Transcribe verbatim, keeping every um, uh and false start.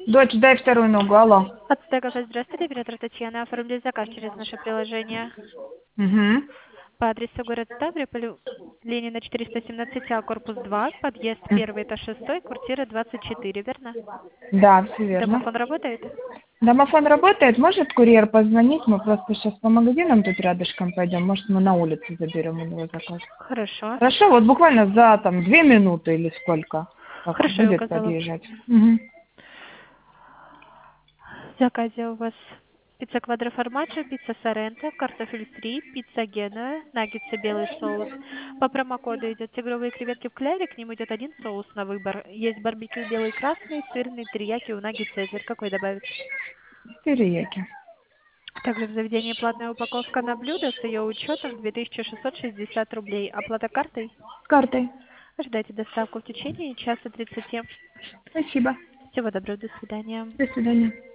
Дочь, дай вторую ногу, алло. Ацтека, здравствуйте, оператор Татьяна. Оформили заказ через наше приложение. Угу. По адресу город Ставрополь, Ленина четыреста семнадцать А, корпус два, подъезд первый, этаж шестой, квартира двадцать четыре, верно? Да, все верно. Домофон работает? Домофон работает, может курьер позвонить? Мы просто сейчас по магазинам тут рядышком пойдем. Может, мы на улице заберем у него заказ. Хорошо. Хорошо, вот буквально за там две минуты или сколько, как Хорошо, я будет указала. подъезжать. Угу. В заказе у вас пицца квадроформаджо, пицца соренто, картофель фри, пицца генуа, наггетсы белый соус. По промокоду идет тигровые креветки в кляре, к ним идет один соус на выбор. Есть барбекю белый красный, сырный, терияки, унаги, цезарь. Какой добавить? Перееки. Также в заведении платная упаковка на блюдо с ее учетом две тысячи шестьсот шестьдесят рублей. Оплата картой? С картой. Ожидайте доставку в течение часа тридцати. Спасибо. Всего доброго, до свидания. До свидания.